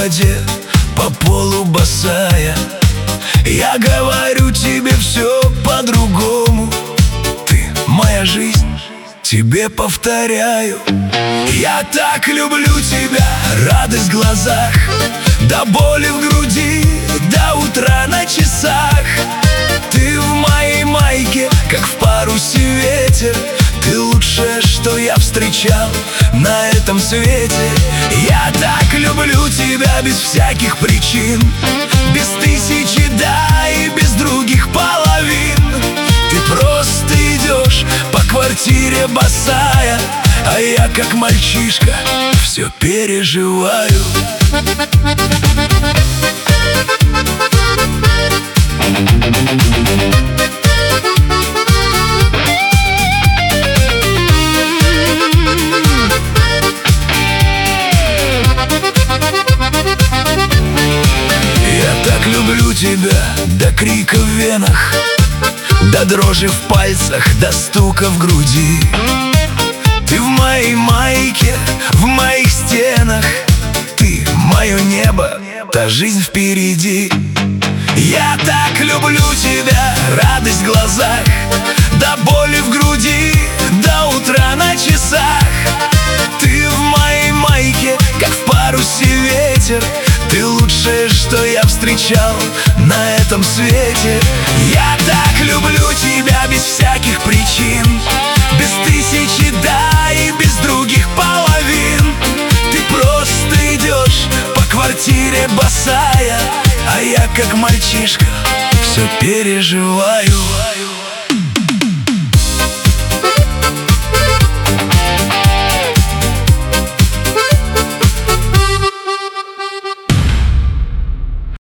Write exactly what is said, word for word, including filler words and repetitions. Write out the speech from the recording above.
воде, по полу босая. Я говорю тебе все по-другому. Ты моя жизнь, тебе повторяю. Я так люблю тебя, радость в глазах, до боли в груди, до утра на часах. Ты в моей майке, как в парусе ветер. Ты лучшее, что я встречал на этом свете. Я так люблю тебя без всяких причин, без тысячи «да» и без других половин. Ты просто идешь по квартире босая, а я, как мальчишка, все переживаю. Я так люблю тебя до крика в венах, до дрожи в пальцах, до стука в груди. Ты в моей майке, в моих стенах. Ты мое небо, та жизнь впереди. Я так люблю тебя, радость в глазах, до боли в груди, до утра на часах. Ты в моей майке, как в парусе ветер. Ты лучшее, что я встречал на этом свете. Я так люблю тебя без всяких причин, без тысячи «да» и без других половин. Ты просто идешь по квартире босая, а я, как мальчишка, все переживаю.